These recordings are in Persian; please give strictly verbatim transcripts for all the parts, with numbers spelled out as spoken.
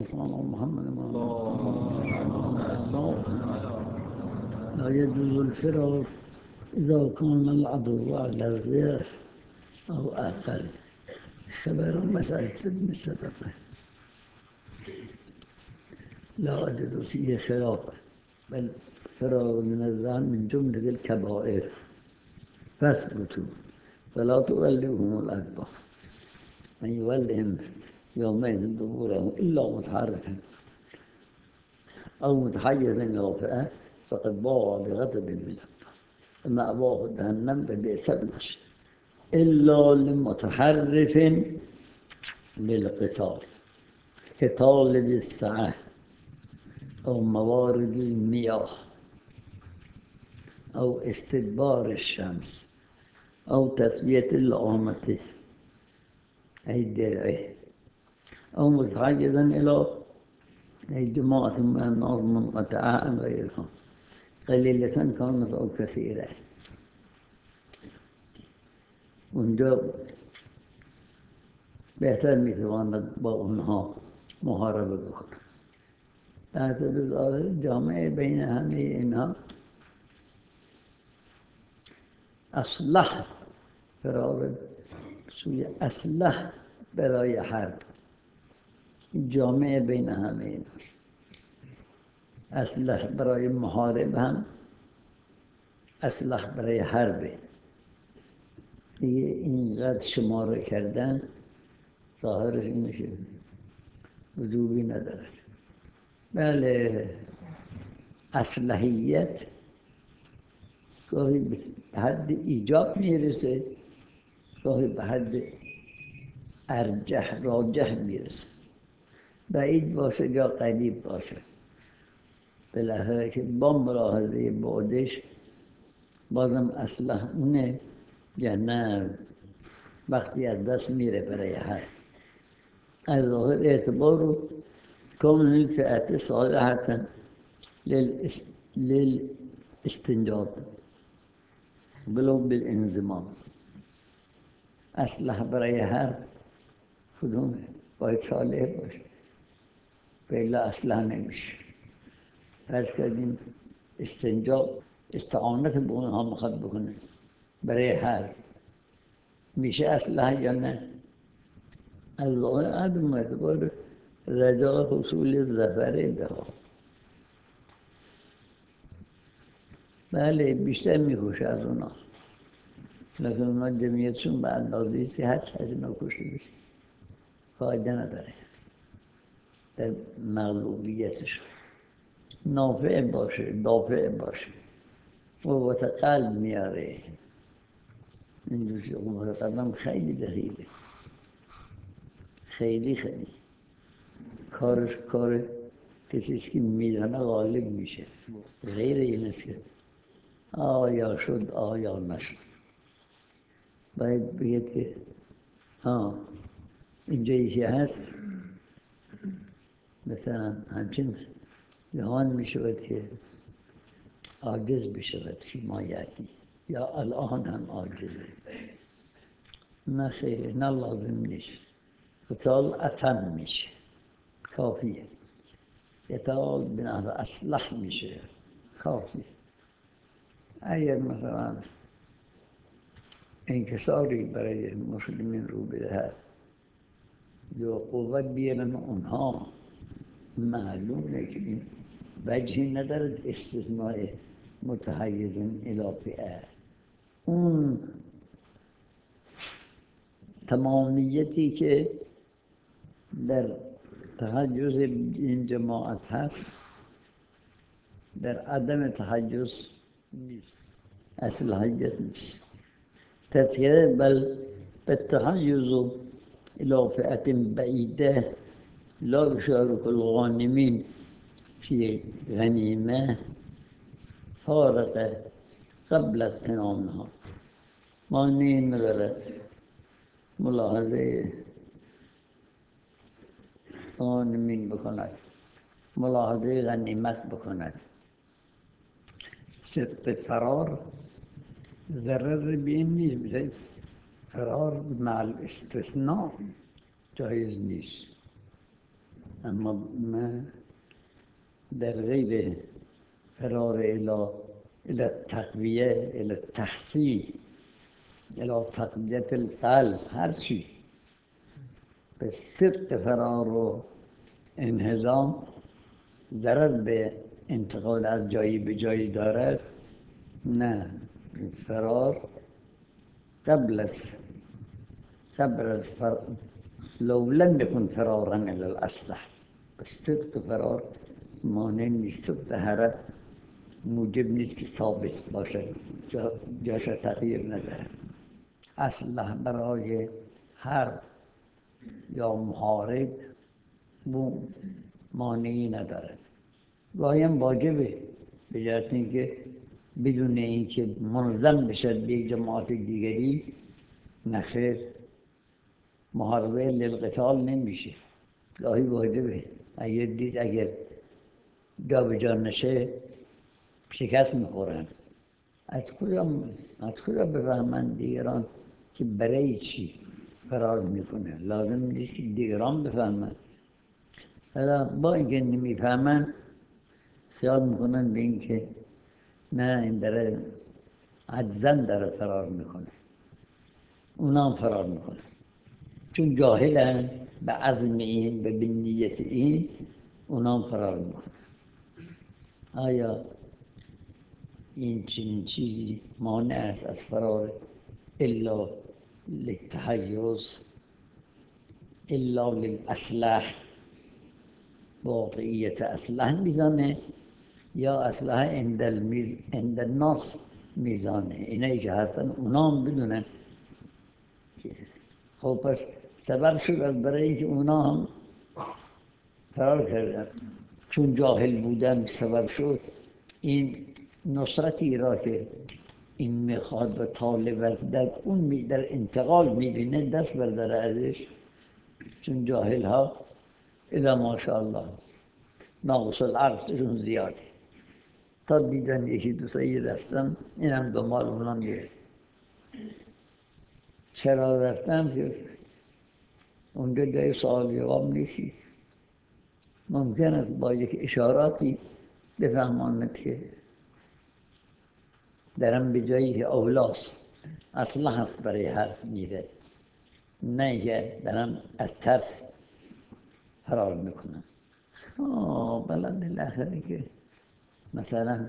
محمد لا يجوز الفرار إذا كان العدو على الضعف أو أقل. خبر مسألة بالسبب لا أجد فيه خلاف، بل فرار من الذهن من جملة الكبائر، فاثبتوا فلا تولهم الأدبار. من يولهم يومئذ دبوره إلا متحرفا أو متحيزا إلى فئة فقد باع بغضب من الله، مأواه جهنم بئس المصير، إلا لمتحرف للقتال، كطالب السعة أو موارد المياه أو استدبار الشمس أو تسوية العامة أي الدرع، أو متحيزا إلى أي جماعة من الناس منقطعة عن غيرهم قليلة كانت أو كثيرة. اونجا بهتر میتواند با اونها محاربه بکنه. در صورت جامعه بین همه اینها اصلح فرار سوی اصلح برای حرب، جامعه بین همه ایناست. اصلح برای محارب هم اصلح برای حربه. دیگه اینقدر شماره کردن ظاهرش این میشه وجوبی ندارد. بله، اصلحیت گاهی به حد ایجاب میرسه، گاهی به حد ارجح راجح میرسه، بعید باشه یا قریب باشه. بالاخره که با ملاحظه بعدش بازم اصلح اونه یا نه وقتی از دست میره برای هر از ظاهر اعتبار رو کامل الفئت صالحتا للاستنجاب بلو بالانضمام. اصلح برای هر کدومه باید صالح باشه، بلا اصلح نمیشه. فرض کردیم استنجاب استعانت به اونها میخواد بکنه برای هر میشه اصلح یا نه؟ از ظاهر عدم اعتبار رجاء حصول ظفر بها. بله بیشتر میکشه از اونا، لیکن اونا جمعیتشون به اندازه‌ای که هر از اونا کشته بشه فایده نداره در مغلوبیتشون. نافع باشه دافع باشه قوت قلب میاره. این دوشی قوت قلبم خیلی دقیقه، خیلی خیلی کارش کار کسیست که میدانه غالب میشه، غیر این است که آیا شد آیا نشد. باید بگید که ها اینجا یکی هست، مثلا همچین جهان میشود که عاجز بشود فیما یأتی، یا الان هم عاجزه. نه خیر، نه لازم نیست. قتال اتم میشه، کافیه. قتال به نحو اصلح میشه، کافیه. اگر مثلا انکساری برای مسلمین رو بدهد یا قوت بیارن اونها، معلومه که این وجهی ندارد استثناء متحیز الی فئه. اون تمامیتی که در تحیز این جماعت هست در عدم تحیز نیست، اصلاحیت نیست. تذکره بل بالتحیز الی فئة بعیده لا یشارک الغانمین فی غنیمه فارق قبل اغتنامها. معنی ندارد ملاحظه غانمین بکند، ملاحظه غنیمت بکند. صدق فرار ضرر به این نیست، فرار مع الاستثناء جایز نیست. اما من در غیر فرار الى الى تقویه الى تحصیل الى تقویت القلب هر چی به صدق فرار و انهضام ضرر به انتقال از جایی به جایی دارد نه فرار قبل از قبل از فر... لو لم يكن فرارا الى الاصلح به صدق فرار مانع نیست صدق هرب موجب نیست که ثابت باشه جا جاش تغییر نداره اصلح برای هر یا محارب بو مانعی ندارد گاهی هم واجبه به جهت اینکه بدون اینکه منظم بشه به جماعت دیگری نخیر محاربه للقتال نمیشه گاهی واجبه اگر دید اگر جا به جا نشه شکست میخورن از کجا از کجا بفهمن دیگران که برای چی فرار میکنه لازم نیست که دیگران بفهمن حالا با اینکه نمیفهمن خیال میکنن به اینکه نه این داره عجزن داره فرار میکنه اونا هم فرار میکنن چون جاهلن به عزم این به نیت این اونا هم فرار میکنن آیا این چنین چیزی مانع است از فرار الا للتحیز الا للاصلاح واقعیت اصلاح میزانه یا اصلاح عند المیز عند الناس میزانه اینایی که هستن اونا هم بدونن خب پس سبب شد از برای اینکه اونا هم فرار کردن چون جاهل بودن سبب شد این نصرتی را که این میخواد و طالب در اون می در انتقال میبینه دست برداره ازش چون جاهل ها اذا ماشاءالله ناقص العقلشون زیاده تا دیدن یکی دو سایی رفتن اینم دنبال اونا میره چرا رفتم که اونجا جای سوال جواب نیستی ممکن است با یک اشاراتی بفهماند که درم به جایی که اولاست اصلا هست برای حرف میره نه که درم از ترس فرار میکنم آه بلند بالاخره که مثلا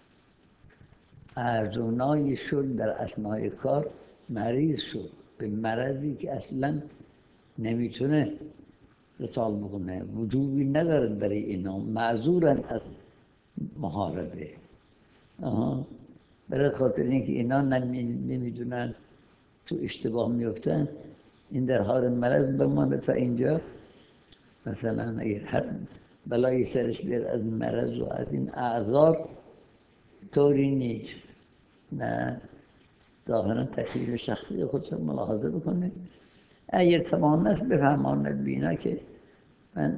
ارزونایی شد در اثنای کار مریض شد به مرضی که اصلا نمیتونه قتال بکنه وجوبی ندارد برای اینا معذورن از محاربه آها برای خاطر اینکه اینا نمیدونن تو اشتباه میفتن این در حال مرض بمانه تا اینجا مثلا اگر هر بلایی سرش بیاد از مرض و از این اعذار طوری نیست نه ظاهرا تکلیف شخصی خودش ملاحظه بکنه اگر تمام است بفهماند بینا که من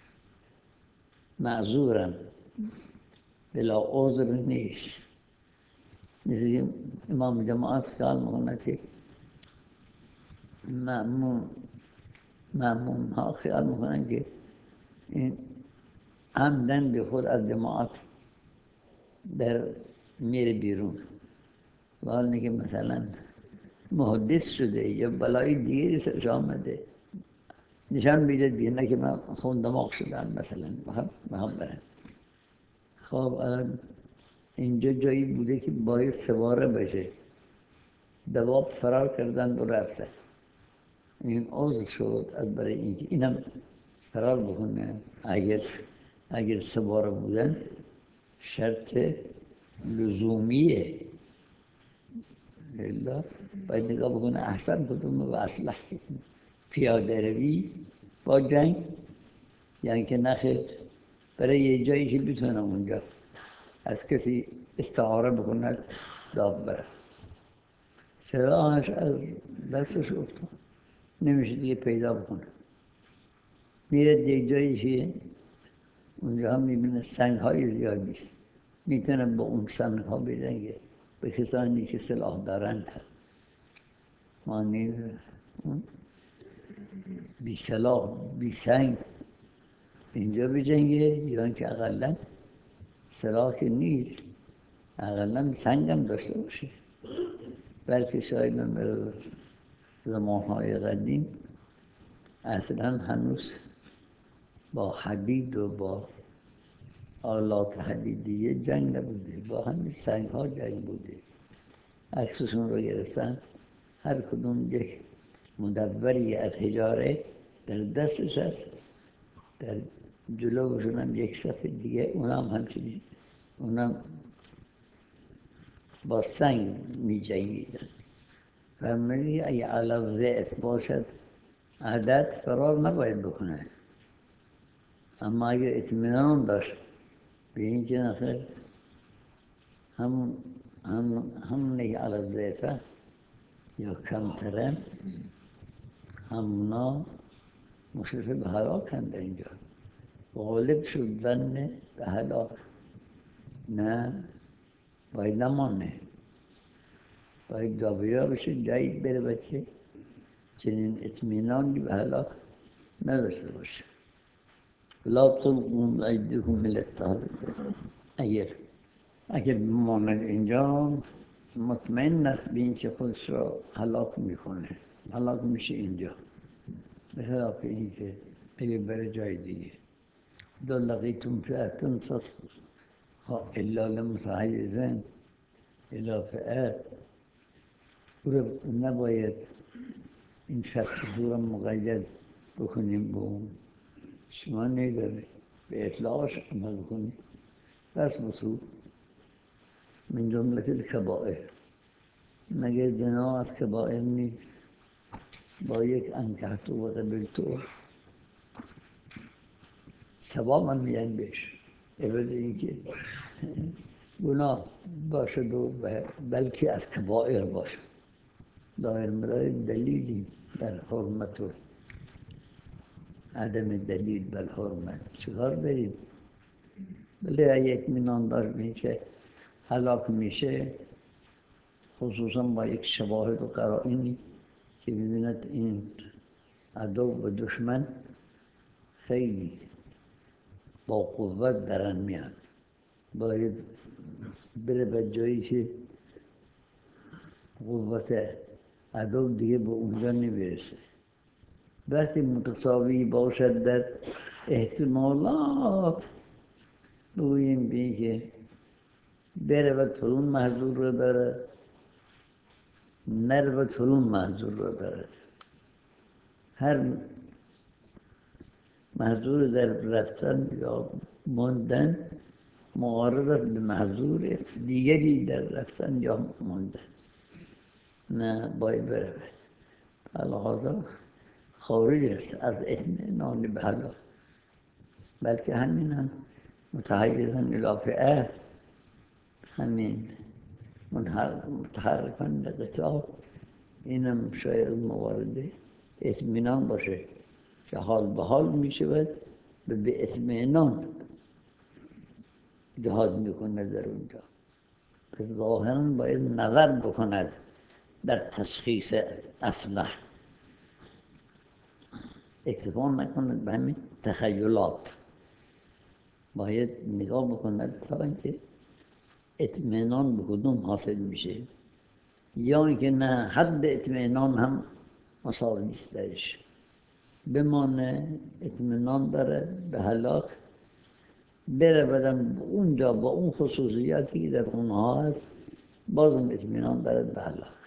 معذورم بلا عذر نیست مثل امام جماعت خیال میکنه که مأمون مأمون ها خیال میکنن که این عمدن به خود از جماعت در میره بیرون و حال که مثلا محدث شده یا بلای دیگری سرش آمده نشان میده بیرونه که من خون دماغ شدم مثلا میخوام برم خب الان اینجا جایی بوده که باید سواره بشه دواب فرار کردن و رفتن این عذر شد از برای اینکه اینم فرار بکنه اگر اگر سواره بودن شرط لزومیه الا باید نگاه بکنه احسن کدومه و اصلح پیاده روی با جنگ یعنی که نخیر برای یه جایی که بتونه اونجا از کسی استعاره بکنه داد بره سلاحش از دستش افتاد نمیشه دیگه پیدا بکنه میره دیگه جایی که اونجا هم میبینه سنگ های زیادیست میتونه با اون سنگ ها بدنگه به کسانی که سلاح دارند مانی بی سلاح بی سنگ اینجا بجنگه یا اینکه اقلا سلاح که نیست، اقلا سنگ هم داشته باشه. بلکه شاید هم زمانهای قدیم اصلا هنوز با حدید و با آلات حدیدیه جنگ نبوده، با همین سنگ ها جنگ بوده. عکسشون رو گرفتن، هر کدوم یک مدوری از حجاره در دستش هست، در جلوشون هم یک صفحه دیگه اونم همچنین، اونم با سنگ می جنگیدن. فرمودی اگه علی ضعف باشد عدد فرار نباید بکنه، اما اگه اطمینان داشت به اینکه نخیر هم هم هم نگه علی ضعفه یا کمتره، همونا مشرف به هلاکند در اینجا. غالب شد ظن به هلاک، نه باید نمانه، باید جابجا بشه، جایی بره که چنین اطمینانی به هلاک نداشته باشه. لا تلقوا ایدیکم الی التهلکه. اگر اگر بماند اینجا مطمئن است به اینکه خودش را هلاک میکنه، هلاک میشه اینجا، به خلاف اینکه اگر بره جای دیگه. دو لقیتم فئة فاثبتوا الا لمتحیزین الی فئة، نباید این شخص رو مقید بکنیم با اون، شما نیداره به اطلاعش عمل بکنیم. فاثبتوا من جمله الکبائر، مگر زنا از کبائر نیست؟ با یک انکحت و قبلتو ثواب هم میدن بهش، عوض اینکه گناه باشد و بلکه از کبائر باشد. ظاهر مدار دلیلی در حرمت و عدم دلیل بر حرمت چکار بریم؟ ولی اگه اطمینان داشت به اینکه هلاک میشه، خصوصا با یک شواهد و قرائنی که ببیند این عدو و دشمن خیلی با قوت درن میان، باید بره به جایی که قوت عدو دیگه به اونجا نمیرسه. وقتی متساوی باشد در احتمالات، بگوییم بی که بره و فلون محضور رو دارد، نره و فلون محضور رو دارد. هر محضور در رفتن یا ماندن معارض است به محضور دیگری در رفتن یا ماندن، نه باید برود. لحاظا خارج است از اطمینان به هلاک، بلکه همین هم متحیزاً الی فئة، همین متحرکاً لقتال، اینم شاید موارد اطمینان باشه که حال به حال می شود و به اطمینان جهاد میکنه در اونجا. پس ظاهراً باید نظر بکند در تشخیص اصلح، اکتفا نکند به همین تخیلات، باید نگاه بکند تا اینکه اطمینان به کدوم حاصل میشه، یا اینکه نه حد اطمینان هم مساوی نیست درش، بمانه اطمینان داره به هلاک، بره بدن اونجا با اون خصوصیاتی در اونها هست، بازم اطمینان داره به هلاک.